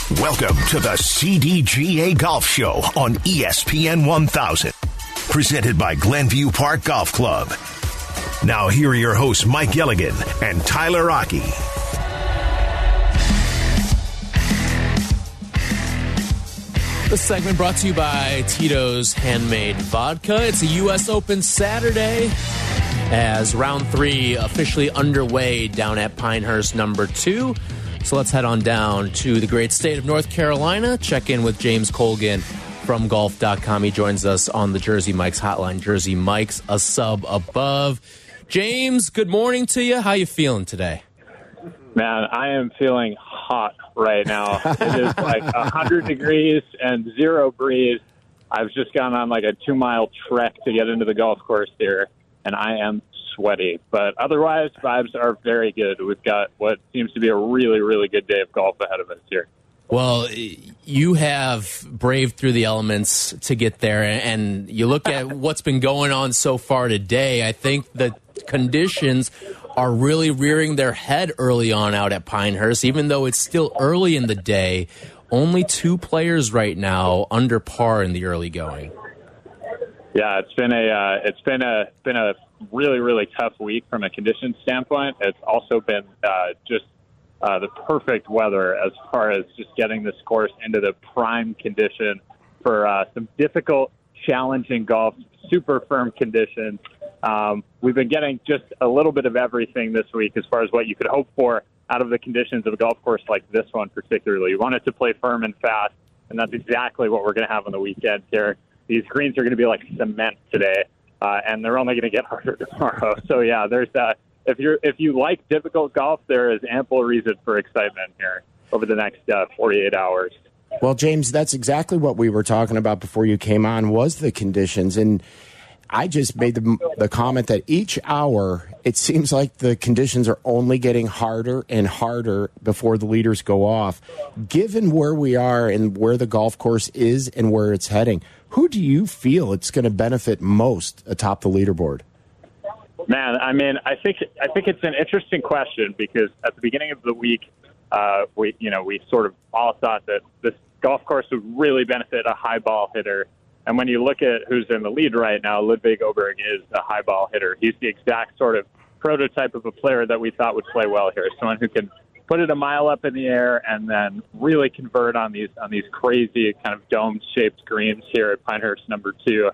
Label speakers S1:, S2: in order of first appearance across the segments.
S1: Welcome to the CDGA Golf Show on ESPN 1000. Presented by Glenview Park Golf Club. Now here are your hosts, Mike Gilligan and Tyler Rocky.
S2: This segment brought to you by Tito's Handmade Vodka. It's a U.S. Open Saturday as round 3 officially underway down at Pinehurst number 2. So let's head on down to the great state of North Carolina. Check in with James Colgan from golf.com. He joins us on the Jersey Mike's hotline. Jersey Mike's a sub above. James, good morning to you. How you feeling today?
S3: Man, I am feeling hot right now. It is like 100 degrees and 0 breeze. I've just gone on like a 2-mile trek to get into the golf course here, and I am sweaty. But otherwise, vibes are very good. We've got what seems to be a really, really good day of golf ahead of us here.
S2: Well, you have braved through the elements to get there, and you look at what's been going on so far today. I think the conditions are really rearing their head early on out at Pinehurst, even though it's still early in the day. Only 2 players right now under par in the early going.
S3: Yeah, it's been a really, really tough week from a conditions standpoint. It's also been just the perfect weather as far as just getting this course into the prime condition for some difficult, challenging golf, super firm conditions. We've been getting just a little bit of everything this week as far as what you could hope for out of the conditions of a golf course like this one particularly. You want it to play firm and fast, and that's exactly what we're going to have on the weekend here. These greens are going to be like cement today, and they're only going to get harder tomorrow. So, yeah, there's if you like difficult golf, there is ample reason for excitement here over the next 48 hours.
S4: Well, James, that's exactly what we were talking about before you came on, was the conditions. And I just made the comment that each hour, it seems like the conditions are only getting harder and harder before the leaders go off. Given where we are and where the golf course is and where it's heading, who do you feel it's going to benefit most atop the leaderboard?
S3: Man, I mean, I think it's an interesting question because at the beginning of the week, we sort of all thought that this golf course would really benefit a high ball hitter. And when you look at who's in the lead right now, Ludwig Åberg is a high ball hitter. He's the exact sort of prototype of a player that we thought would play well here. Someone who can put it a mile up in the air and then really convert on these crazy kind of dome-shaped greens here at Pinehurst number 2.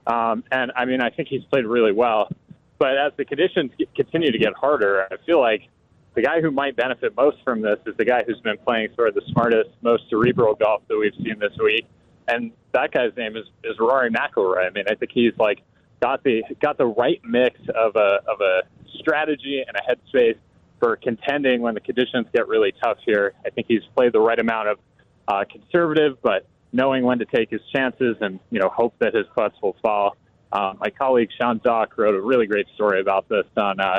S3: And I mean, I think he's played really well. But as the conditions continue to get harder, I feel like the guy who might benefit most from this is the guy who's been playing sort of the smartest, most cerebral golf that we've seen this week. And that guy's name is Rory McIlroy. I mean, I think he's like got the right mix of a strategy and a headspace for contending when the conditions get really tough here. I think he's played the right amount of conservative, but knowing when to take his chances and hope that his putts will fall. My colleague Sean Zock wrote a really great story about this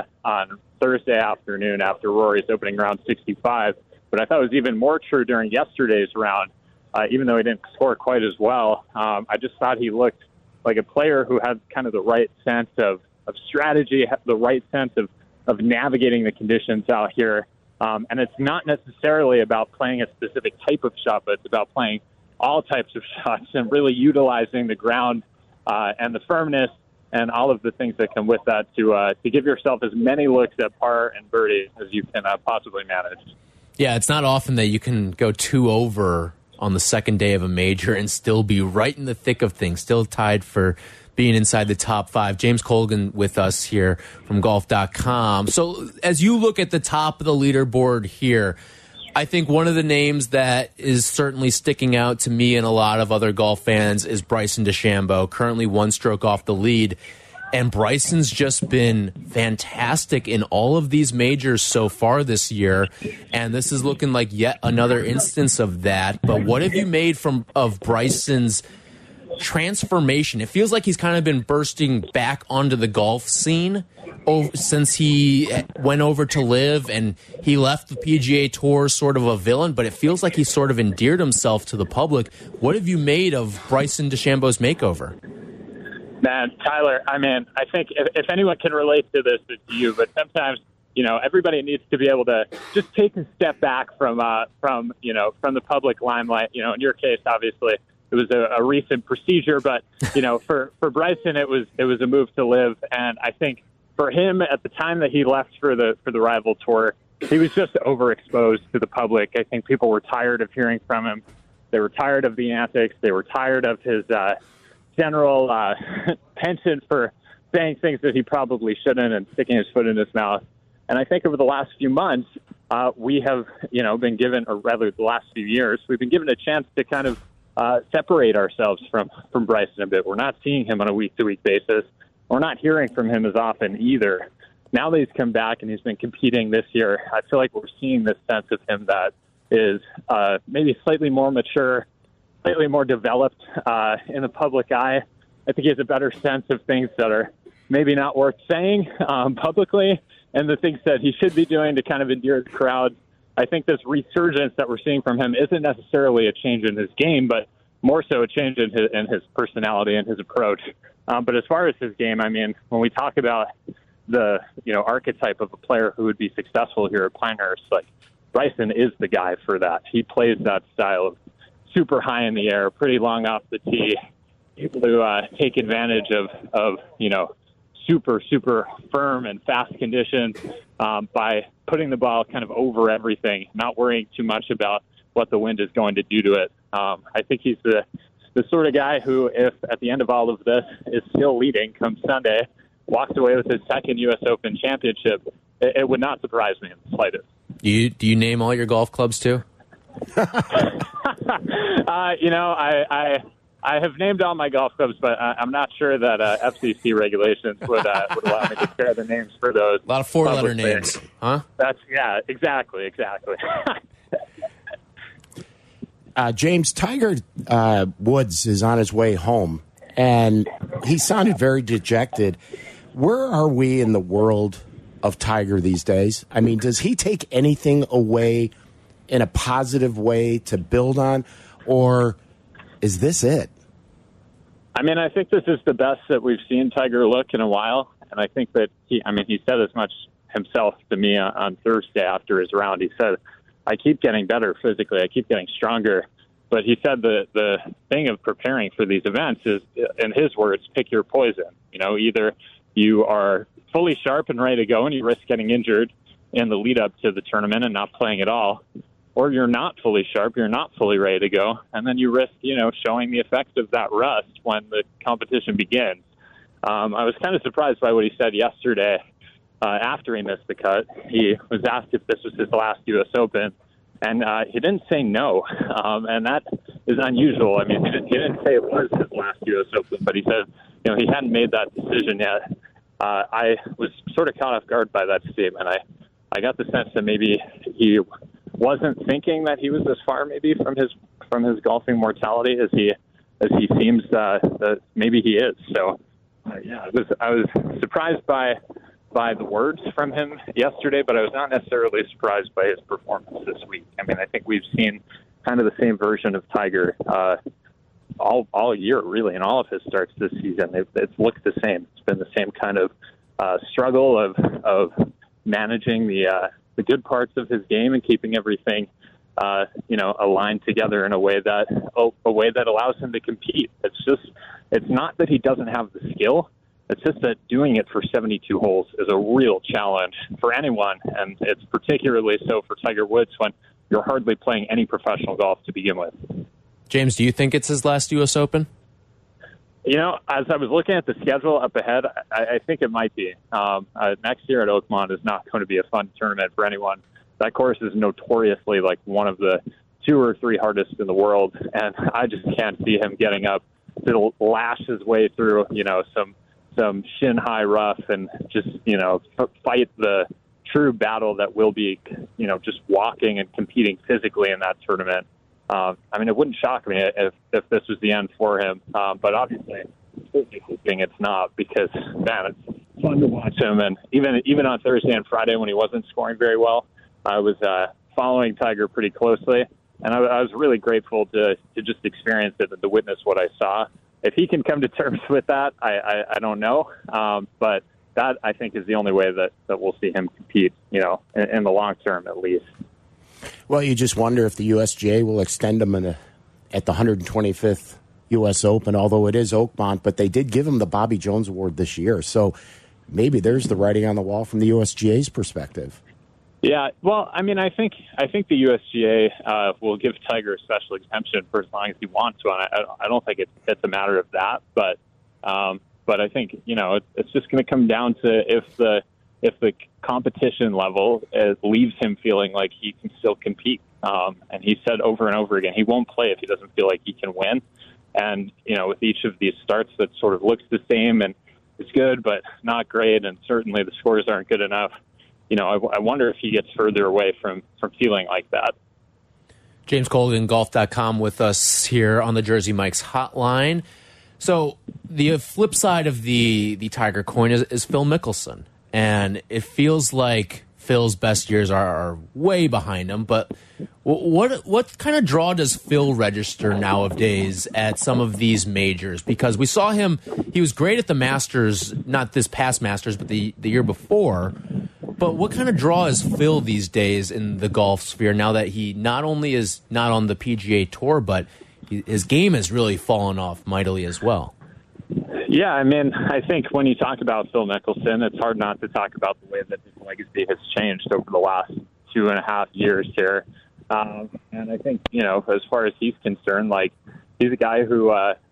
S3: on Thursday afternoon after Rory's opening round 65. But I thought it was even more true during yesterday's round. Even though he didn't score quite as well, I just thought he looked like a player who had kind of the right sense of strategy, the right sense of navigating the conditions out here. And it's not necessarily about playing a specific type of shot, but it's about playing all types of shots and really utilizing the ground and the firmness and all of the things that come with that to give yourself as many looks at par and birdie as you can possibly manage.
S2: Yeah, it's not often that you can go 2 over on the second day of a major and still be right in the thick of things, still tied for being inside the top 5. James Colgan with us here from golf.com. So as you look at the top of the leaderboard here, I think one of the names that is certainly sticking out to me and a lot of other golf fans is Bryson DeChambeau, currently 1 stroke off the lead. And Bryson's just been fantastic in all of these majors so far this year, and this is looking like yet another instance of that. But what have you made of Bryson's transformation? It feels like he's kind of been bursting back onto the golf scene since he went over to LIV, and he left the PGA Tour sort of a villain, but it feels like he sort of endeared himself to the public. What have you made of Bryson DeChambeau's makeover?
S3: Man, Tyler, I mean, I think if anyone can relate to this, it's you. But sometimes everybody needs to be able to just take a step back from the public limelight. In your case, obviously, it was a recent procedure, but for Bryson, it was a move to live. And I think for him, at the time that he left for the rival tour, he was just overexposed to the public. I think people were tired of hearing from him. They were tired of the antics. They were tired of his general penchant for saying things that he probably shouldn't and sticking his foot in his mouth. And I think over the last few months, we have, been given, or rather the last few years, we've been given a chance to kind of separate ourselves from Bryson a bit. We're not seeing him on a week-to-week basis. We're not hearing from him as often either. Now that he's come back and he's been competing this year, I feel like we're seeing this sense of him that is maybe slightly more mature, slightly more developed in the public eye. I think he has a better sense of things that are maybe not worth saying publicly, and the things that he should be doing to kind of endear the crowd. I think this resurgence that we're seeing from him isn't necessarily a change in his game, but more so a change in his personality and his approach. But as far as his game, I mean, when we talk about the archetype of a player who would be successful here at Pinehurst, like Bryson is the guy for that. He plays that style of super high in the air, pretty long off the tee, able to take advantage of super, super firm and fast conditions by putting the ball kind of over everything, not worrying too much about what the wind is going to do to it. I think he's the sort of guy who, if at the end of all of this is still leading come Sunday, walks away with his second U.S. Open championship, it would not surprise me in the slightest.
S2: Do you name all your golf clubs too?
S3: I have named all my golf clubs, but I'm not sure that FCC regulations would allow me to share the names for those.
S2: A lot of four-letter names, huh?
S3: Exactly.
S4: James, Tiger Woods is on his way home, and he sounded very dejected. Where are we in the world of Tiger these days? I mean, does he take anything away in a positive way to build on, or is this it?
S3: I mean, I think this is the best that we've seen Tiger look in a while, and I think that he said as much himself to me on Thursday after his round. He said, I keep getting better physically, I keep getting stronger, but he said the thing of preparing for these events is, in his words, pick your poison. Either you are fully sharp and ready to go and you risk getting injured in the lead up to the tournament and not playing at all, or you're not fully sharp, you're not fully ready to go, and then you risk, showing the effects of that rust when the competition begins. I was kind of surprised by what he said yesterday after he missed the cut. He was asked if this was his last U.S. Open, and he didn't say no, and that is unusual. I mean, he didn't say it was his last U.S. Open, but he said, he hadn't made that decision yet. I was sort of caught off guard by that statement. I got the sense that maybe he wasn't thinking that he was this far, maybe from his golfing mortality as he seems that maybe he is. So, I was surprised by the words from him yesterday, but I was not necessarily surprised by his performance this week. I mean, I think we've seen kind of the same version of Tiger all year, really, in all of his starts this season. It's looked the same. It's been the same kind of struggle of managing the good parts of his game and keeping everything, aligned together in a way that allows him to compete. It's not that he doesn't have the skill. It's just that doing it for 72 holes is a real challenge for anyone, and it's particularly so for Tiger Woods when you're hardly playing any professional golf to begin with.
S2: James, do you think it's his last U.S. Open?
S3: As I was looking at the schedule up ahead, I think it might be. Next year at Oakmont is not going to be a fun tournament for anyone. That course is notoriously like one of the 2 or 3 hardest in the world, and I just can't see him getting up to lash his way through, some shin-high rough and just, fight the true battle that will be, just walking and competing physically in that tournament. It wouldn't shock me if this was the end for him, but obviously I'm hoping it's not, because, man, it's fun to watch him. And even on Thursday and Friday when he wasn't scoring very well, I was following Tiger pretty closely, and I was really grateful to just experience it and to witness what I saw. If he can come to terms with that, I don't know, but that I think is the only way that we'll see him compete, in the long term at least.
S4: Well, you just wonder if the USGA will extend him at the 125th U.S. Open, although it is Oakmont, but they did give him the Bobby Jones Award this year. So maybe there's the writing on the wall from the USGA's perspective.
S3: Yeah, well, I mean, I think the USGA will give Tiger a special exemption for as long as he wants to. And I don't think it's a matter of that, but I think it's just going to come down to if the competition level leaves him feeling like he can still compete. And he said over and over again he won't play if he doesn't feel like he can win. And with each of these starts that sort of looks the same and it's good but not great, and certainly the scores aren't good enough. I wonder if he gets further away from feeling like that.
S2: James Colgan, golf.com, with us here on the Jersey Mike's hotline. So the flip side of the Tiger coin is Phil Mickelson. And it feels like Phil's best years are way behind him. But what kind of draw does Phil register nowadays at some of these majors? Because we saw him, he was great at the Masters, not this past Masters, but the year before. But what kind of draw is Phil these days in the golf sphere now that he not only is not on the PGA Tour, but his game has really fallen off mightily as well?
S3: Yeah, I mean, I think when you talk about Phil Mickelson, it's hard not to talk about the way that his legacy has changed over the last 2.5 years here. And I think, as far as he's concerned, like, he's a guy who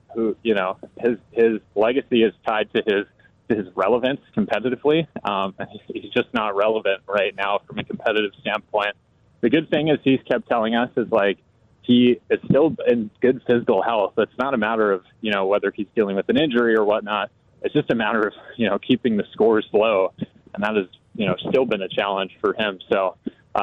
S3: his legacy is tied to his relevance competitively. He's just not relevant right now from a competitive standpoint. The good thing is he's kept telling us is like he is still in good physical health. It's not a matter of, whether he's dealing with an injury or whatnot. It's just a matter of, keeping the scores low. And that has, still been a challenge for him. So,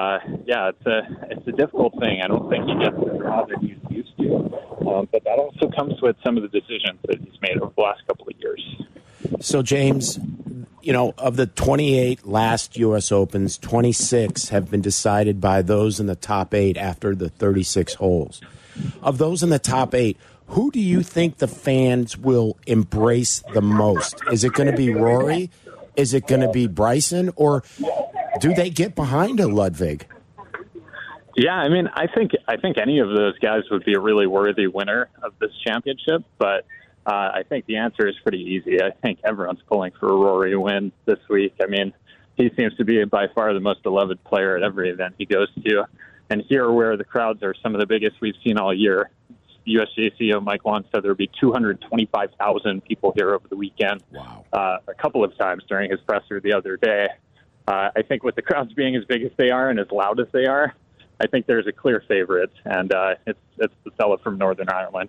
S3: it's a difficult thing. I don't think he gets the draw that he's used to. But that also comes with some of the decisions that he's made over the last couple of years.
S4: So, James, of the 28 last U.S. Opens, 26 have been decided by those in the top 8 after the 36 holes. Of those in the top 8, who do you think the fans will embrace the most? Is it going to be Rory? Is it going to be Bryson? Or do they get behind a Ludwig?
S3: Yeah, I mean, I think any of those guys would be a really worthy winner of this championship, but I think the answer is pretty easy. I think everyone's pulling for a Rory win this week. I mean, he seems to be by far the most beloved player at every event he goes to. And here, where the crowds are some of the biggest we've seen all year, USGA CEO Mike Whan said there would be 225,000 people here over the weekend.
S4: Wow.
S3: A couple of times during his presser the other day. I think with the crowds being as big as they are and as loud as they are, I think there's a clear favorite, and it's the fellow from Northern Ireland.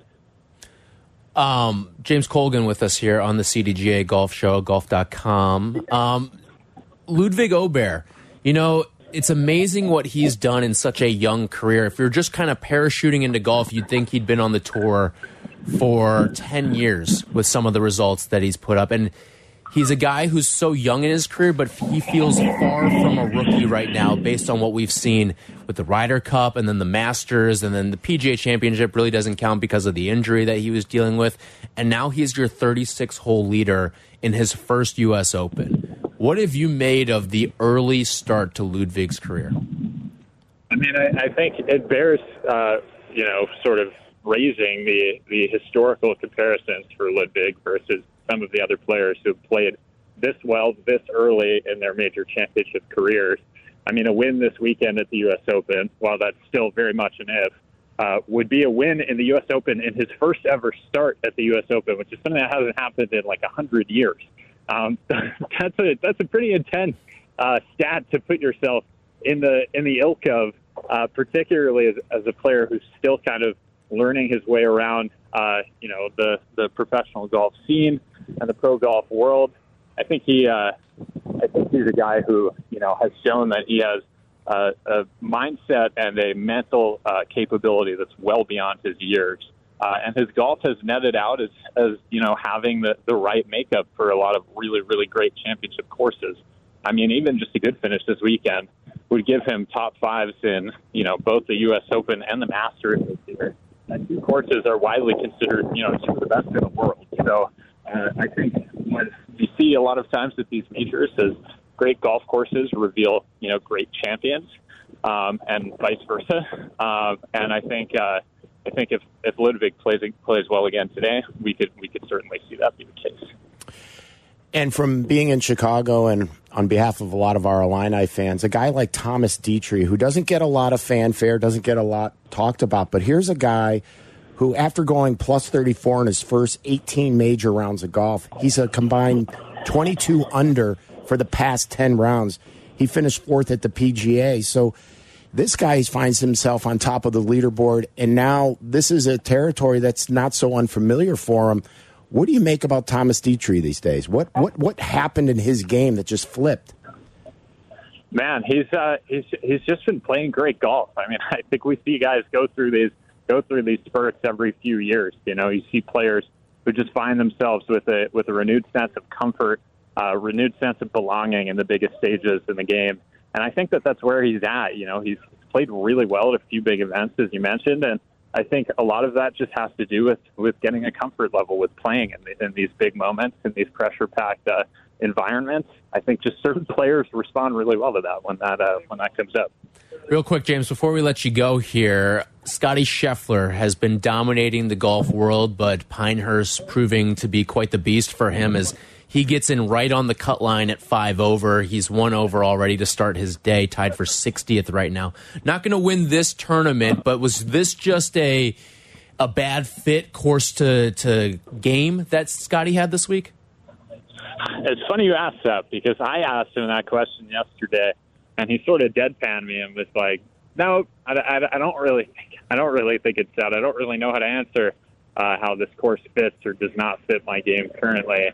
S2: James Colgan with us here on the CDGA Golf Show, golf.com. Ludwig Aubert, it's amazing what he's done in such a young career. If you're just kind of parachuting into golf, you'd think he'd been on the tour for 10 years with some of the results that he's put up. And he's a guy who's so young in his career, but he feels far from a rookie right now based on what we've seen with the Ryder Cup and then the Masters, and then the PGA Championship really doesn't count because of the injury that he was dealing with. And now he's your 36-hole leader in his first U.S. Open. What have you made of the early start to Ludwig's career?
S3: I mean, I think it bears, sort of raising the historical comparisons for Ludwig versus some of the other players who have played this well, this early in their major championship careers. I mean, a win this weekend at the U.S. Open, while that's still very much an if, would be a win in the U.S. Open in his first ever start at the U.S. Open, which is something that hasn't happened in like 100 years. That's a pretty intense stat to put yourself in the ilk of, particularly as a player who's still kind of learning his way around, the professional golf scene and the pro golf world. I think he's a guy who, has shown that he has a mindset and a mental capability that's well beyond his years. And his golf has netted out as having the right makeup for a lot of really, really great championship courses. I mean, even just a good finish this weekend would give him top fives in, both the U.S. Open and the Masters this year. And two courses are widely considered, two of the best in the world. So I think you see a lot of times at these majors as great golf courses reveal, great champions, and vice versa. And I think if Ludwig plays well again today, we could certainly see that be the case.
S4: And from being in Chicago and on behalf of a lot of our Illini fans, a guy like Thomas Dietrich, who doesn't get a lot of fanfare, doesn't get a lot talked about, but here's a guy who, after going plus 34 in his first 18 major rounds of golf, he's a combined 22 under for the past 10 rounds. He finished fourth at the PGA. So this guy finds himself on top of the leaderboard, and now this is a territory that's not so unfamiliar for him. What do you make about Thomas Dietrich these days? What happened in his game that just flipped?
S3: Man, he's just been playing great golf. I mean, I think we see guys go through these spurts every few years. You see players who just find themselves with a renewed sense of comfort, renewed sense of belonging in the biggest stages in the game. And I think that's where he's at. He's played really well at a few big events, as you mentioned, and I think a lot of that just has to do with getting a comfort level with playing in these big moments, in these pressure-packed environments. I think just certain players respond really well to that when that comes up.
S2: Real quick, James, before we let you go here, Scotty Scheffler has been dominating the golf world, but Pinehurst proving to be quite the beast for him as he gets in right on the cut line at 5 over. He's 1 over already to start his day, tied for 60th right now. Not going to win this tournament, but was this just a bad fit course to game that Scotty had this week?
S3: It's funny you asked that, because I asked him that question yesterday, and he sort of deadpanned me and was like, "No, I don't really think it's that. I don't really know how to answer how this course fits or does not fit my game currently."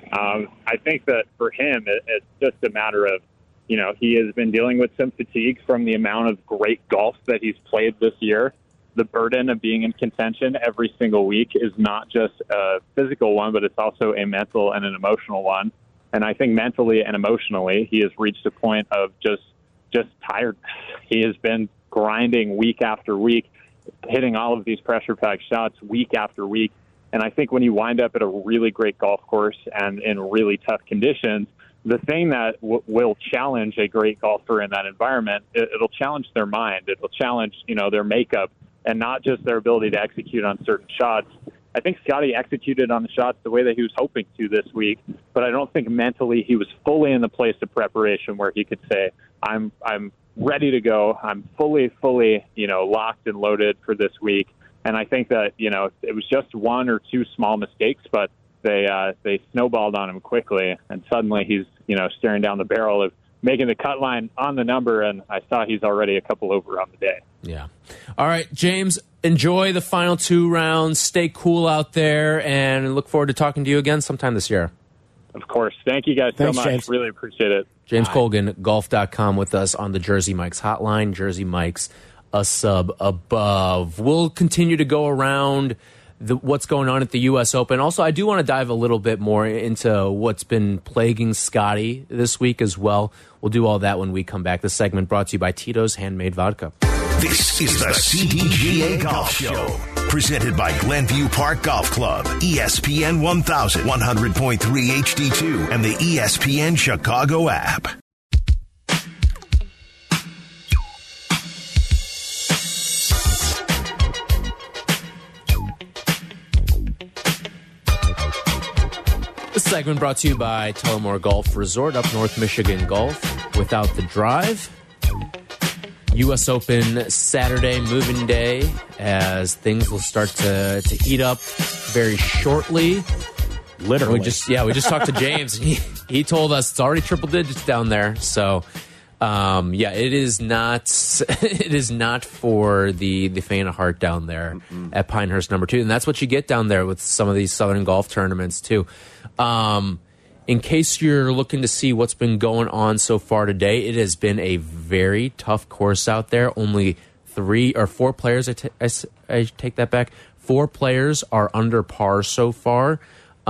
S3: I think that for him, it's just a matter of, he has been dealing with some fatigue from the amount of great golf that he's played this year. The burden of being in contention every single week is not just a physical one, but it's also a mental and an emotional one. And I think mentally and emotionally, he has reached a point of just tiredness. He has been grinding week after week, hitting all of these pressure-packed shots week after week. And I think when you wind up at a really great golf course and in really tough conditions, the thing that will challenge a great golfer in that environment, it'll challenge their mind. It'll challenge, their makeup, and not just their ability to execute on certain shots. I think Scotty executed on the shots the way that he was hoping to this week, but I don't think mentally he was fully in the place of preparation where he could say, I'm ready to go. I'm fully, locked and loaded for this week. And I think that, it was just 1 or 2 small mistakes, but they snowballed on him quickly. And suddenly he's, staring down the barrel of making the cut line on the number. And I saw he's already a couple over on the day.
S2: Yeah. All right, James, enjoy the final 2 rounds. Stay cool out there, and look forward to talking to you again sometime this year.
S3: Of course. Thank you guys so much.
S4: James.
S3: Really appreciate it.
S2: James Colgan, golf.com, with us on the Jersey Mike's hotline. Jersey Mike's a sub above. We'll continue to go around what's going on at the U.S. Open. Also, I do want to dive a little bit more into what's been plaguing Scotty this week as well. We'll do all that when we come back. This segment brought to you by Tito's Handmade Vodka.
S1: This is the CDGA Golf Show, presented by Glenview Park Golf Club, ESPN 1000, 100.3 HD2, and the ESPN Chicago app.
S2: This segment brought to you by Tullamore Golf Resort, up North Michigan Golf, without the drive. U.S. Open Saturday, moving day, as things will start to heat up very shortly.
S4: Literally.
S2: We just talked to James, and he told us it's already triple digits down there. So, it is not for the faint of heart down there at Pinehurst number 2, and that's what you get down there with some of these Southern golf tournaments too. In case you're looking to see what's been going on so far today, it has been a very tough course out there. Only 3 or 4 players, I take that back. 4 players are under par so far.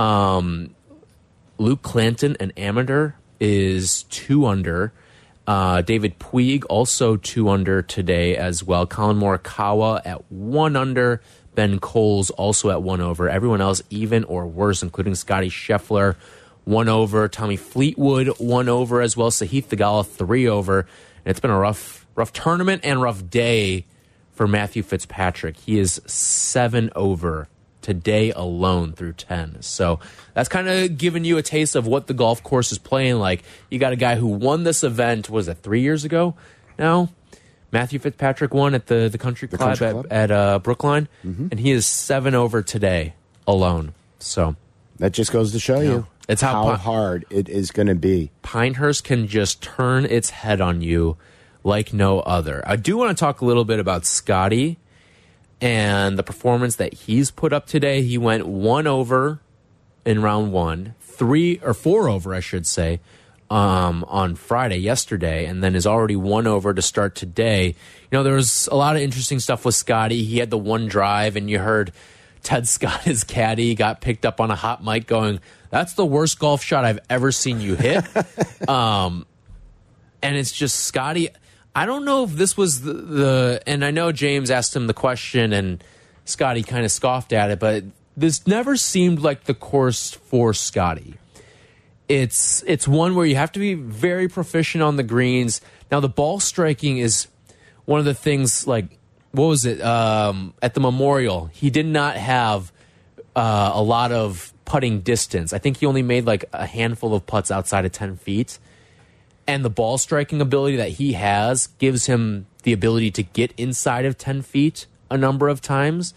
S2: Luke Clanton, an amateur, is 2 under. David Puig, also 2 under today as well. Colin Morikawa at 1 under. Ben Coles also at 1 over. Everyone else even or worse, including Scotty Scheffler, 1 over. Tommy Fleetwood, 1 over as well. Sahith Theegala, 3 over. And it's been a rough tournament and rough day for Matthew Fitzpatrick. He is 7 over today alone through 10. So that's kind of giving you a taste of what the golf course is playing like. You got a guy who won this event, was it 3 years ago now? Matthew Fitzpatrick won at the Country Club at Brookline, and he is 7 over today alone. So
S4: that just goes to show you
S2: it's
S4: how hard it is going to be.
S2: Pinehurst can just turn its head on you like no other. I do want to talk a little bit about Scotty and the performance that he's put up today. He went 1 over in round 1, 4 over, I should say, on Friday, yesterday, and then is already 1 over to start today. You know, there was a lot of interesting stuff with Scotty. He had the one drive, and you heard Ted Scott, his caddy, got picked up on a hot mic going, "That's the worst golf shot I've ever seen you hit." And it's just Scotty. I don't know if this was and I know James asked him the question, and Scotty kind of scoffed at it, but this never seemed like the course for Scotty. It's one where you have to be very proficient on the greens. Now, the ball striking is one of the things, like, what was it? At the Memorial, he did not have a lot of putting distance. I think he only made like a handful of putts outside of 10 feet. And the ball striking ability that he has gives him the ability to get inside of 10 feet a number of times.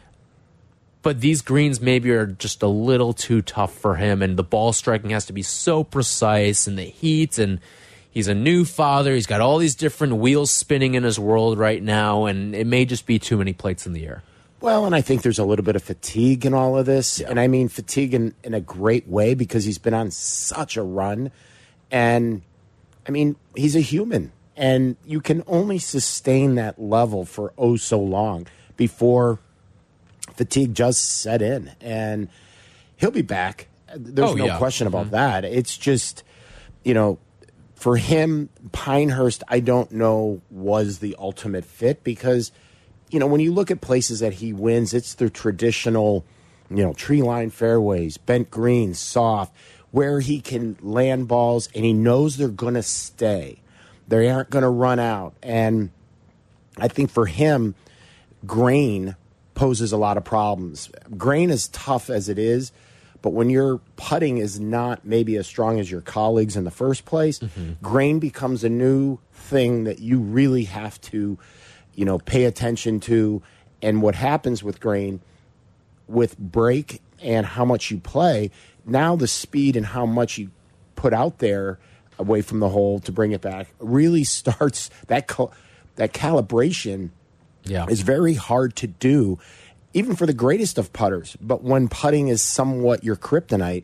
S2: But these greens maybe are just a little too tough for him, and the ball striking has to be so precise, and the heat, and he's a new father. He's got all these different wheels spinning in his world right now, and it may just be too many plates in the air.
S4: Well, and I think there's a little bit of fatigue in all of this. Yeah. And I mean fatigue in a great way, because he's been on such a run. And, I mean, he's a human. And you can only sustain that level for oh so long before fatigue just set in. And he'll be back. There's no question about that. It's just, you know, for him, Pinehurst, I don't know, was the ultimate fit, because – you know, when you look at places that he wins, it's the traditional, you know, tree-lined fairways, bent greens, soft, where he can land balls and he knows they're going to stay. They aren't going to run out. And I think for him, grain poses a lot of problems. Grain is tough as it is, but when your putting is not maybe as strong as your colleagues in the first place, grain becomes a new thing that you really have to, you know, pay attention to. And what happens with grain, with break and how much you play, now the speed and how much you put out there away from the hole to bring it back really starts, that calibration is very hard to do, even for the greatest of putters. But when putting is somewhat your kryptonite,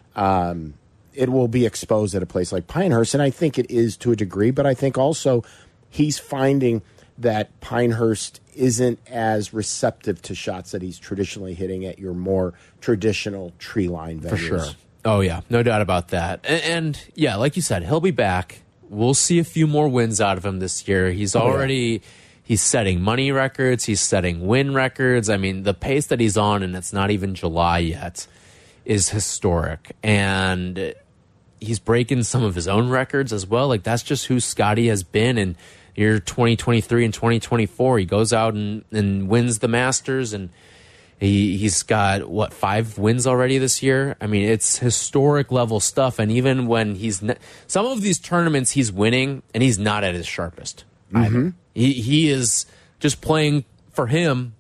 S4: it will be exposed at a place like Pinehurst. And I think it is to a degree, but I think also he's finding that Pinehurst isn't as receptive to shots that he's traditionally hitting at your more traditional tree line venues.
S2: For sure. Oh, yeah. No doubt about that. And yeah, like you said, he'll be back. We'll see a few more wins out of him this year. He's already he's setting money records. He's setting win records. I mean, the pace that he's on, and it's not even July yet, is historic. And he's breaking some of his own records as well. Like, that's just who Scotty has been. And year 2023 and 2024, he goes out and wins the Masters, and he's got, what, 5 wins already this year? I mean, it's historic level stuff. And even when some of these tournaments he's winning, and he's not at his sharpest either. He is just playing, for him,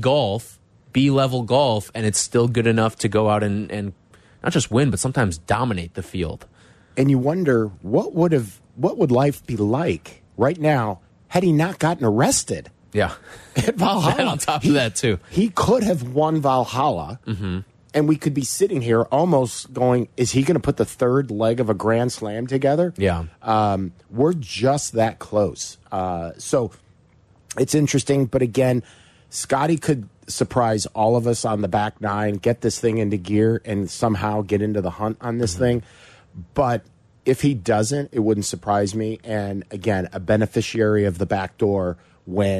S2: B-level golf, and it's still good enough to go out and not just win, but sometimes dominate the field.
S4: And you wonder, what would life be like right now had he not gotten arrested?
S2: Yeah.
S4: At Valhalla.
S2: And on top of that, too.
S4: He could have won Valhalla, and we could be sitting here almost going, is he going to put the third leg of a Grand Slam together?
S2: Yeah.
S4: We're just that close. So it's interesting. But again, Scotty could surprise all of us on the back nine, get this thing into gear, and somehow get into the hunt on this thing. But if he doesn't, it wouldn't surprise me. And again, a beneficiary of the back door when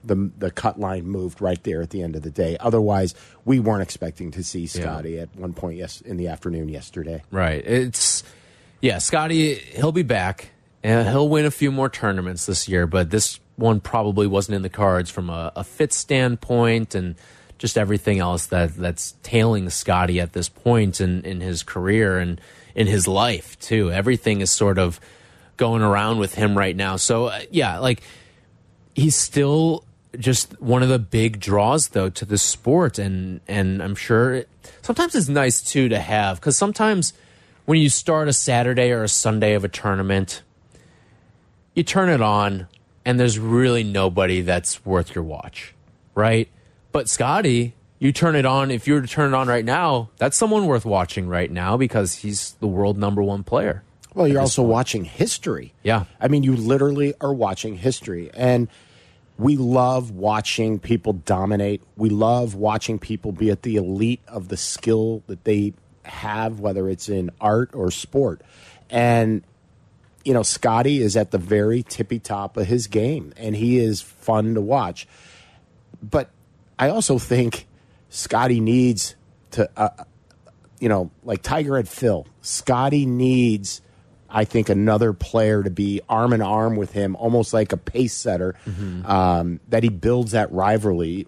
S4: the cut line moved right there at the end of the day. Otherwise, we weren't expecting to see Scotty at one point in the afternoon yesterday.
S2: Right. Scotty, he'll be back, and he'll win a few more tournaments this year, but this one probably wasn't in the cards from a fit standpoint and just everything else that's tailing Scotty at this point in his career and in his life, too. Everything is sort of going around with him right now. So, he's still just one of the big draws, though, to the sport. And I'm sure sometimes it's nice, too, to have, because sometimes when you start a Saturday or a Sunday of a tournament, you turn it on and there's really nobody that's worth your watch, right? But Scotty, you turn it on. If you were to turn it on right now, that's someone worth watching right now because he's the world #1 player.
S4: Well, you're also watching history.
S2: Yeah.
S4: I mean, you literally are watching history. And we love watching people dominate. We love watching people be at the elite of the skill that they have, whether it's in art or sport. And, Scotty is at the very tippy top of his game, and he is fun to watch. But I also think Scotty needs to, like Tiger had Phil, Scotty needs, I think, another player to be arm in arm with him, almost like a pace setter, that he builds that rivalry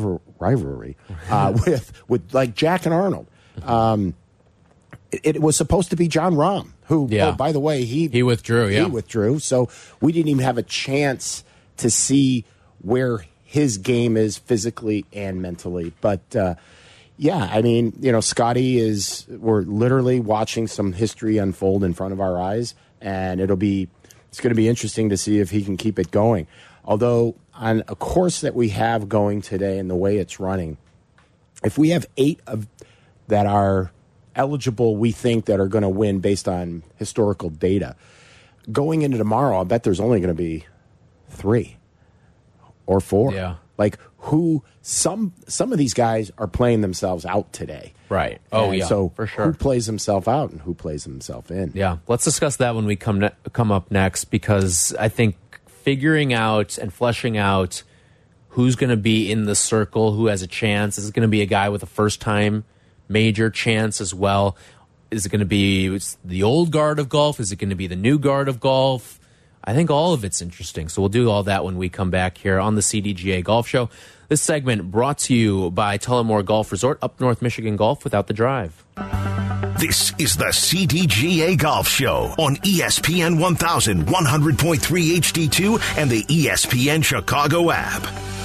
S4: with like Jack and Arnold. It was supposed to be John Rahm, who, by the way, he
S2: withdrew.
S4: He withdrew, so we didn't even have a chance to see where his game is physically and mentally. But I mean, Scotty we're literally watching some history unfold in front of our eyes, and it's going to be interesting to see if he can keep it going. Although on a course that we have going today and the way it's running, if we have 8 that are eligible, we think that are going to win based on historical data, going into tomorrow, I bet there's only going to be 3 or 4.
S2: Yeah.
S4: Like some of these guys are playing themselves out today.
S2: Right. Oh,
S4: and
S2: yeah,
S4: so
S2: for sure.
S4: Who plays himself out and who plays himself in?
S2: Yeah. Let's discuss that when we come up next, because I think figuring out and fleshing out who's going to be in the circle, who has a chance. Is it going to be a guy with a first-time major chance as well? Is it going to be the old guard of golf? Is it going to be the new guard of golf? I think all of it's interesting. So we'll do all that when we come back here on the CDGA Golf Show. This segment brought to you by Tullamore Golf Resort, up North Michigan Golf without the drive.
S1: This is the CDGA Golf Show on ESPN 1000, 100.3 HD2, and the ESPN Chicago app.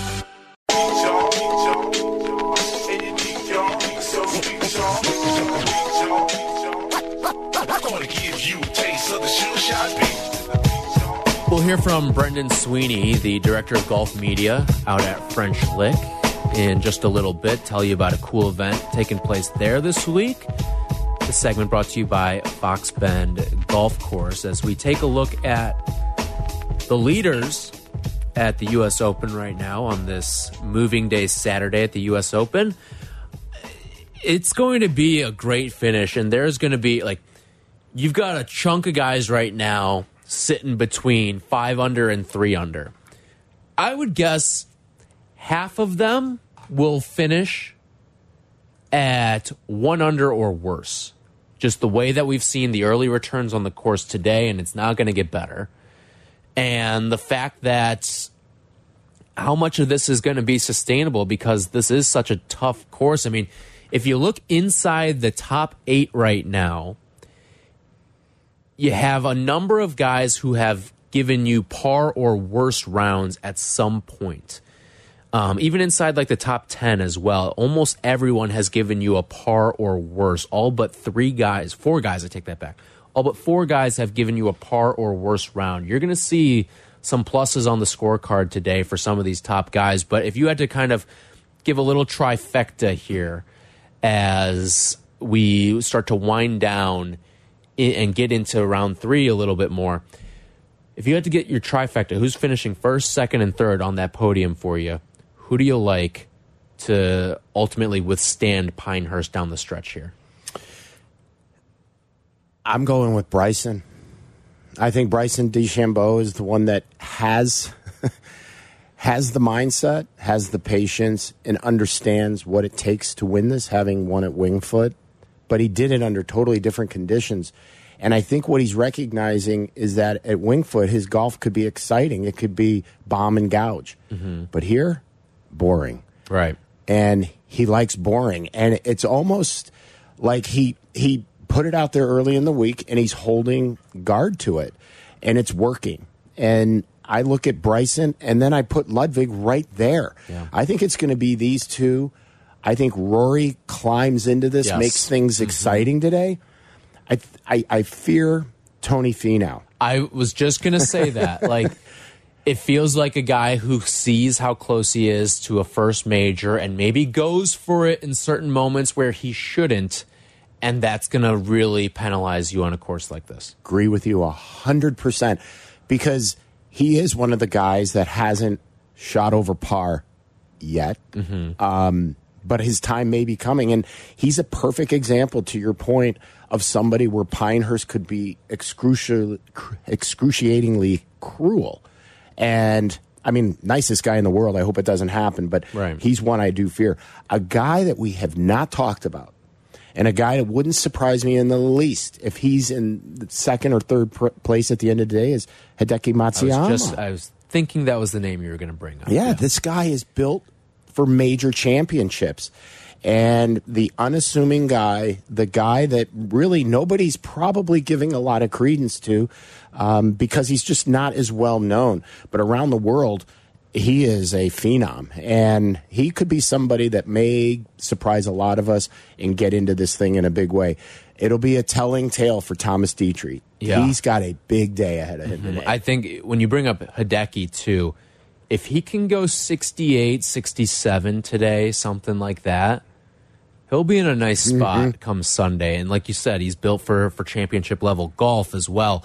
S2: We'll hear from Brendan Sweeney, the Director of Golf Media out at French Lick, in just a little bit. Tell you about a cool event taking place there this week. This segment brought to you by Fox Bend Golf Course as we take a look at the leaders at the U.S. Open right now on this moving day Saturday at the U.S. Open. It's going to be a great finish, and there's going to be, you've got a chunk of guys right now sitting between 5 under and 3 under. I would guess half of them will finish at 1 under or worse. Just the way that we've seen the early returns on the course today, and it's not going to get better. And the fact that how much of this is going to be sustainable, because this is such a tough course. I mean, if you look inside the top 8 right now, you have a number of guys who have given you par or worse rounds at some point. Even inside the top 10 as well, almost everyone has given you a par or worse. All but 4 guys, I take that back. All but 4 guys have given you a par or worse round. You're going to see some pluses on the scorecard today for some of these top guys. But if you had to kind of give a little trifecta here as we start to wind down and get into round 3 a little bit more, if you had to get your trifecta, who's finishing first, second, and third on that podium for you, who do you like to ultimately withstand Pinehurst down the stretch here?
S4: I'm going with Bryson. I think Bryson DeChambeau is the one that has has the mindset, has the patience, and understands what it takes to win this, having won at Winged Foot. But he did it under totally different conditions. And I think what he's recognizing is that at Winged Foot, his golf could be exciting. It could be bomb and gouge. But here, boring.
S2: Right.
S4: And he likes boring. And it's almost like he put it out there early in the week, and he's holding guard to it. And it's working. And I look at Bryson, and then I put Ludwig right there.
S2: Yeah.
S4: I think it's going to be these two. I think Rory climbs into this,
S2: Yes.
S4: makes things exciting today. I fear Tony Finau.
S2: I was just going to say that. Like, it feels like a guy who sees how close he is to a first major and maybe goes for it in certain moments where he shouldn't, and that's going to really penalize you on a course like this.
S4: Agree with you 100%, because he is one of the guys that hasn't shot over par yet. But his time may be coming, and he's a perfect example, to your point, of somebody where Pinehurst could be excruciatingly cruel. And, I mean, nicest guy in the world. I hope it doesn't happen, but he's one I do fear. A guy that we have not talked about, and a guy that wouldn't surprise me in the least if he's in the second or third place at the end of the day, is Hideki Matsuyama.
S2: I was thinking that was the name you were going to bring up.
S4: Yeah, this guy is built for major championships. And the unassuming guy, the guy that really nobody's probably giving a lot of credence to, because he's just not as well known. But around the world, he is a phenom. And he could be somebody that may surprise a lot of us and get into this thing in a big way. It'll be a telling tale for Thomas Dietrich.
S2: Yeah.
S4: He's got a big day ahead of him today.
S2: I think when you bring up Hideki, too, if he can go 68, 67 today, something like that, he'll be in a nice spot come Sunday. And like you said, he's built for championship level golf as well.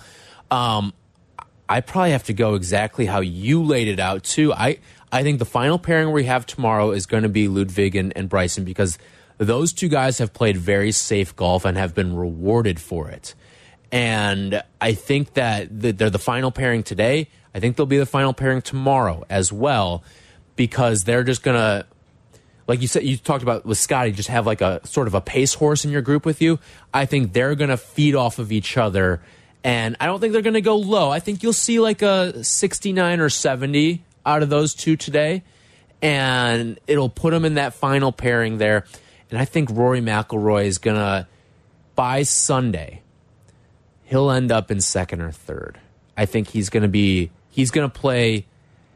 S2: I probably have to go exactly how you laid it out, too. I think the final pairing we have tomorrow is going to be Ludwig and Bryson, because those two guys have played very safe golf and have been rewarded for it. And I think that they're the final pairing today. I think they'll be the final pairing tomorrow as well, because they're just going to, like you said, you talked about with Scotty, just have like a sort of a pace horse in your group with you. I think they're going to feed off of each other, and I don't think they're going to go low. I think you'll see like a 69 or 70 out of those two today, and it'll put them in that final pairing there. And I think Rory McIlroy is going to, by Sunday, he'll end up in second or third. I think he's going to play,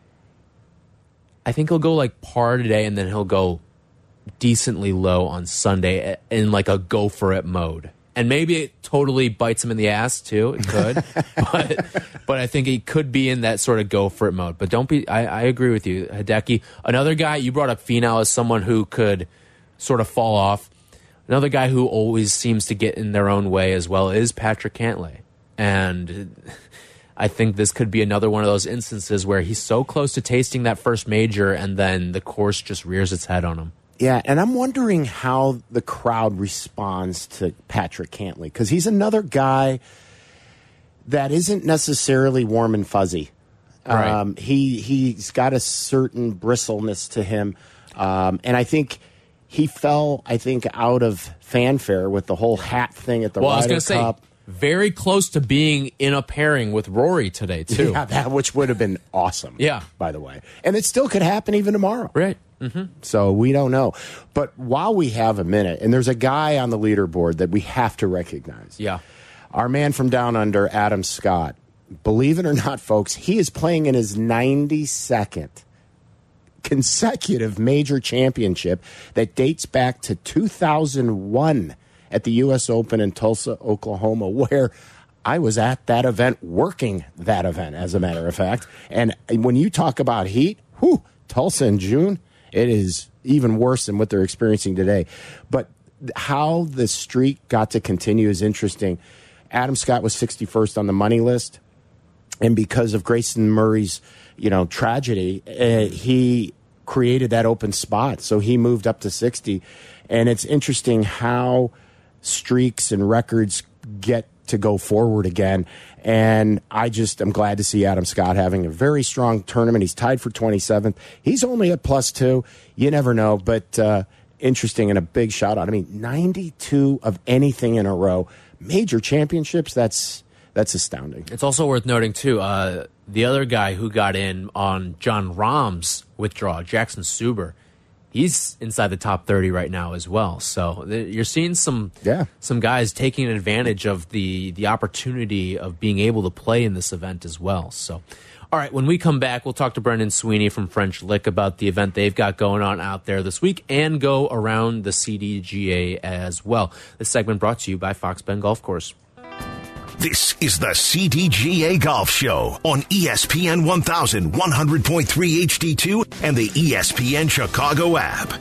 S2: I think he'll go like par today, and then he'll go decently low on Sunday in like a go for it mode. And maybe it totally bites him in the ass too. It could, but I think he could be in that sort of go for it mode. But don't be. I agree with you, Hideki. Another guy you brought up, Finau, as someone who could sort of fall off. Another guy who always seems to get in their own way as well is Patrick Cantlay, and I think this could be another one of those instances where he's so close to tasting that first major, and then the course just rears its head on him.
S4: Yeah, and I'm wondering how the crowd responds to Patrick Cantlay, because he's another guy that isn't necessarily warm and fuzzy.
S2: Right.
S4: He's got a certain bristleness to him, and I think he fell, out of fanfare with the whole hat thing at the Ryder Cup.
S2: I was going to say, very close to being in a pairing with Rory today, too.
S4: Yeah, which would have been awesome, by the way. And it still could happen even tomorrow.
S2: Right.
S4: So we don't know. But while we have a minute, and there's a guy on the leaderboard that we have to recognize.
S2: Yeah.
S4: Our man from down under, Adam Scott. Believe it or not, folks, he is playing in his 92nd consecutive major championship that dates back to 2001 at the U.S. Open in Tulsa, Oklahoma, where I was at that event, working that event, as a matter of fact. And when you talk about heat, Tulsa in June, it is even worse than what they're experiencing today. But how the streak got to continue is interesting. Adam Scott was 61st on the money list, and because of Grayson Murray's, tragedy, he created that open spot. So he moved up to 60. And it's interesting how streaks and records get to go forward again. And I'm glad to see Adam Scott having a very strong tournament. He's tied for 27th. He's only at +2. You never know, but interesting and a big shout out. I mean, 92 of anything in a row. Major championships, that's astounding.
S2: It's also worth noting, too, the other guy who got in on John Rahm's withdrawal, Jackson Suber, he's inside the top 30 right now as well. So you're seeing some guys taking advantage of the opportunity of being able to play in this event as well. So, all right, when we come back, we'll talk to Brendan Sweeney from French Lick about the event they've got going on out there this week and go around the CDGA as well. This segment brought to you by Fox Bend Golf Course.
S1: This is the CDGA Golf Show on ESPN 1000, 100.3 HD2, and the ESPN Chicago app.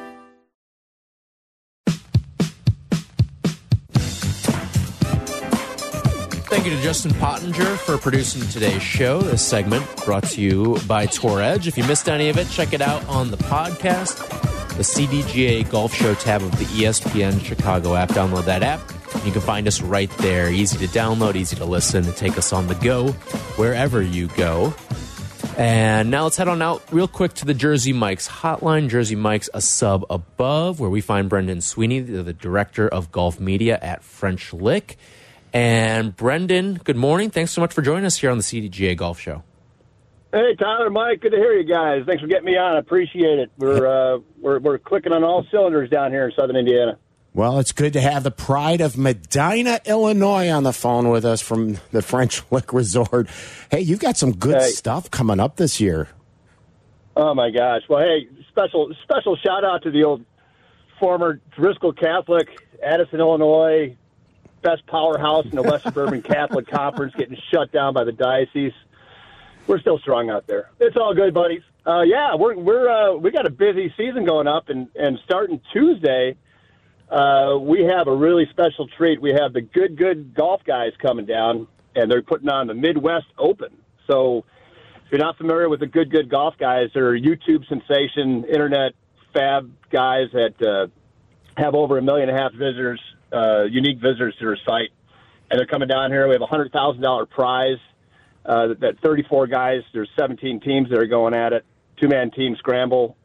S2: Thank you to Justin Pottinger for producing today's show. This segment brought to you by Tour Edge. If you missed any of it, check it out on the podcast, the CDGA Golf Show tab of the ESPN Chicago app. Download that app. You can find us right there. Easy to download, easy to listen, and take us on the go wherever you go. And now let's head on out real quick to the Jersey Mike's hotline. Jersey Mike's a sub above, where we find Brendan Sweeney, the director of golf media at French Lick. And Brendan, good morning. Thanks so much for joining us here on the CDGA Golf Show.
S5: Hey, Tyler, Mike, good to hear you guys. Thanks for getting me on. I appreciate it. We're clicking on all cylinders down here in Southern Indiana.
S4: Well, it's good to have the pride of Medina, Illinois on the phone with us from the French Lick Resort. Hey, you've got some good stuff coming up this year.
S5: Oh, my gosh. Well, hey, special shout-out to the old former Driscoll Catholic, Addison, Illinois, best powerhouse in the West Suburban Catholic Conference, getting shut down by the diocese. We're still strong out there. It's all good, buddies. We got a busy season going up, and starting Tuesday, we have a really special treat. We have the good golf guys coming down, and they're putting on the Midwest Open. So if you're not familiar with the good golf guys, they're YouTube sensation, internet fab guys that have over 1.5 million visitors, unique visitors to their site. And they're coming down here. We have a $100,000 prize. That 34 guys, there's 17 teams that are going at it, two-man team scramble.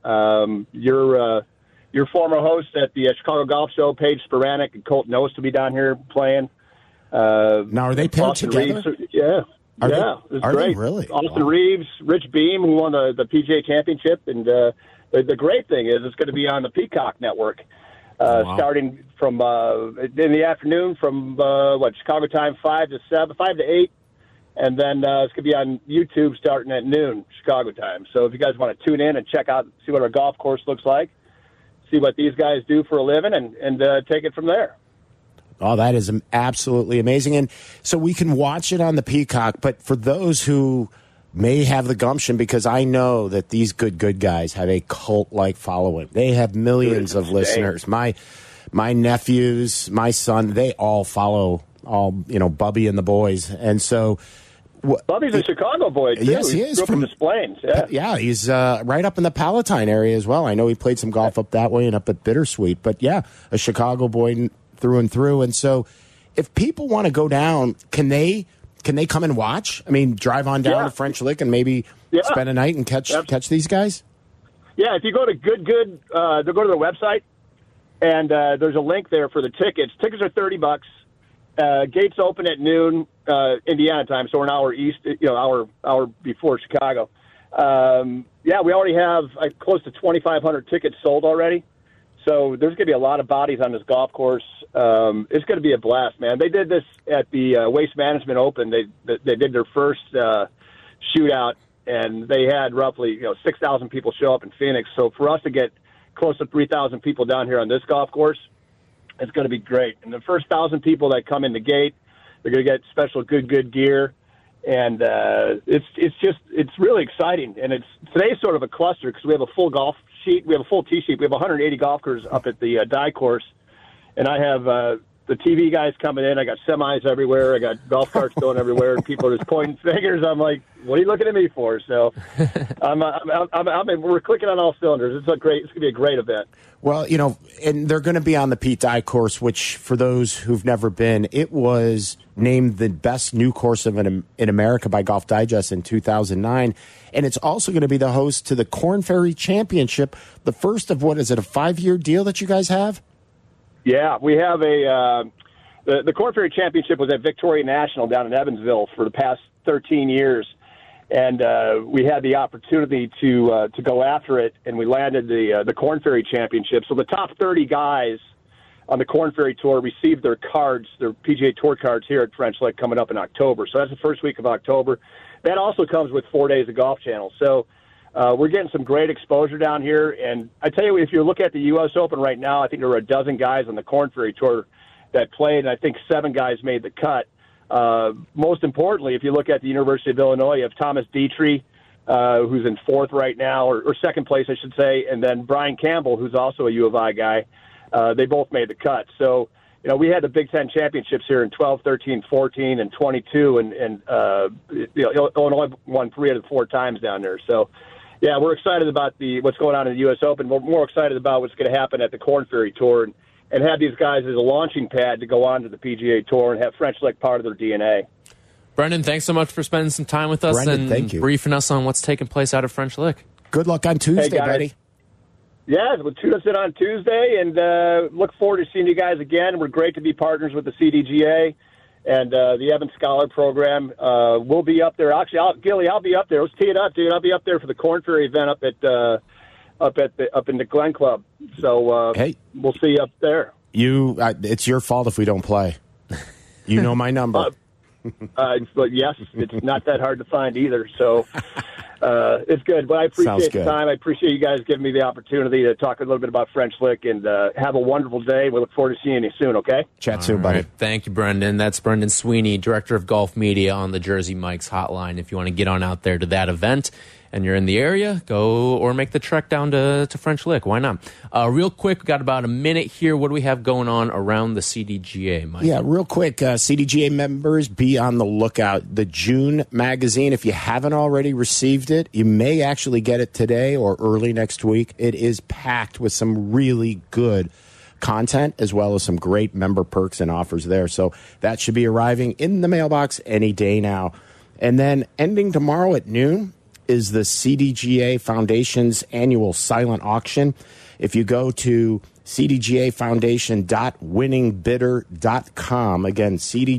S5: Your former host at the Chicago Golf Show, Paige Sporanic, and Colt Knost will be down here playing.
S4: Now, are they paired together?
S5: Reeves, yeah. It's great.
S4: They really?
S5: Austin Reeves, Rich Beam, who won the PGA Championship. And the great thing is it's going to be on the Peacock Network starting from in the afternoon from, Chicago time, 5 to 8. And then it's going to be on YouTube starting at noon, Chicago time. So if you guys want to tune in and check out, see what our golf course looks like, see what these guys do for a living, and take it from there.
S4: Oh, that is absolutely amazing. And so we can watch it on the Peacock, but for those who may have the gumption, because I know that these good guys have a cult-like following. They have millions of listeners. My nephews, my son, they all follow Bubby and the boys. And so
S5: Bubby's a Chicago boy, too.
S4: Yes, he is.
S5: Grew up in Des Plaines.
S4: Yeah, he's right up in the Palatine area as well. I know he played some golf up that way and up at Bittersweet. But, yeah, a Chicago boy through and through. And so if people want to go down, can they come and watch? I mean, drive on down to French Lick and maybe spend a night and catch these guys? Yeah,
S5: if you go to they'll go to their website, and there's a link there for the tickets. Tickets are $30. Gates open at noon Indiana time, so we're an hour east, hour before Chicago. We already have close to 2,500 tickets sold already. So there's going to be a lot of bodies on this golf course. It's going to be a blast, man. They did this at the Waste Management Open. They did their first shootout, and they had roughly 6,000 people show up in Phoenix. So for us to get close to 3,000 people down here on this golf course, it's going to be great. And the first 1,000 people that come in the gate, they're going to get special good gear. And it's really exciting. And today's sort of a cluster because we have a full golf sheet. We have a full tee sheet. We have 180 golfers up at the die course. And I have the TV guys coming in. I got semis everywhere. I got golf carts going everywhere, and people are just pointing fingers. I'm like, what are you looking at me for? So we're clicking on all cylinders. It's going to be a great event.
S4: Well, and they're going to be on the Pete Dye course, which for those who've never been, it was named the best new course in America by Golf Digest in 2009. And it's also going to be the host to the Korn Ferry Championship, the first of what is it, a 5-year deal that you guys have?
S5: Yeah, we have the Korn Ferry Championship was at Victoria National down in Evansville for the past 13 years. And we had the opportunity to go after it, and we landed the Korn Ferry Championship. So the top 30 guys on the Korn Ferry Tour received their cards, their PGA Tour cards here at French Lick coming up in October. So that's the first week of October. That also comes with 4 days of Golf Channel. So we're getting some great exposure down here. And I tell you, if you look at the U.S. Open right now, I think there were a dozen guys on the Korn Ferry Tour that played, and I think 7 guys made the cut. Most importantly, if you look at the University of Illinois, you have Thomas Dietrich, who's in 4th right now, or 2nd place, I should say, and then Brian Campbell, who's also a U of I guy. They both made the cut. So, we had the Big Ten championships here in 12, 13, 14, and 22, and Illinois won 3 out of the 4 times down there. So, yeah, we're excited about what's going on in the U.S. Open. We're more excited about what's going to happen at the Korn Ferry Tour, and have these guys as a launching pad to go on to the PGA Tour and have French Lick part of their DNA.
S2: Brendan, thanks so much for spending some time with us and briefing us on what's taking place out of French Lick.
S4: Good luck on Tuesday, buddy.
S5: Yeah, we'll tune us in on Tuesday, and look forward to seeing you guys again. We're great to be partners with the CDGA and the Evans Scholar Program. We'll be up there. Actually, Gilly, I'll be up there. Let's tee it up, dude. I'll be up there for the Korn Ferry event up in the Glen Club. So
S4: hey,
S5: we'll see you up there.
S4: It's your fault if we don't play. You know my number.
S5: But yes, it's not that hard to find either. So it's good. But I appreciate the time. I appreciate you guys giving me the opportunity to talk a little bit about French Lick, and have a wonderful day. We look forward to seeing you soon, okay?
S4: Chat soon, buddy.
S2: Thank you, Brendan. That's Brendan Sweeney, Director of Golf Media on the Jersey Mike's hotline. If you want to get on out there to that event and you're in the area, go or make the trek down to French Lick. Why not? Real quick, we got about a minute here. What do we have going on around the CDGA, Mike?
S4: Yeah, real quick, CDGA members, be on the lookout. The June magazine, if you haven't already received it, you may actually get it today or early next week. It is packed with some really good content as well as some great member perks and offers there. So that should be arriving in the mailbox any day now. And then ending tomorrow at noon is the CDGA Foundation's annual silent auction. If you go to cdgafoundation.winningbidder.com, again,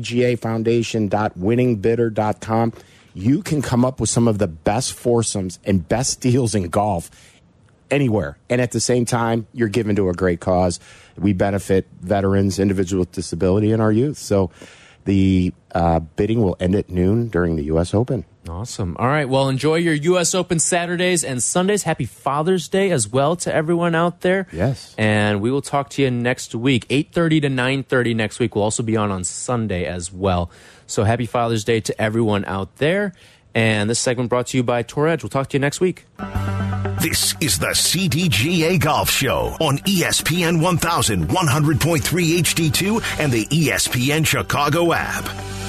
S4: cdgafoundation.winningbidder.com, you can come up with some of the best foursomes and best deals in golf anywhere. And at the same time, you're given to a great cause. We benefit veterans, individuals with disability, and our youth. So the bidding will end at noon during the U.S. Open.
S2: Awesome. All right. Well, enjoy your U.S. Open Saturdays and Sundays. Happy Father's Day as well to everyone out there.
S4: Yes.
S2: And we will talk to you next week, 8:30 to 9:30 next week. We'll also be on Sunday as well. So happy Father's Day to everyone out there. And this segment brought to you by Tour Edge. We'll talk to you next week.
S1: This is the CDGA Golf Show on ESPN 1100.3 HD2 and the ESPN Chicago app.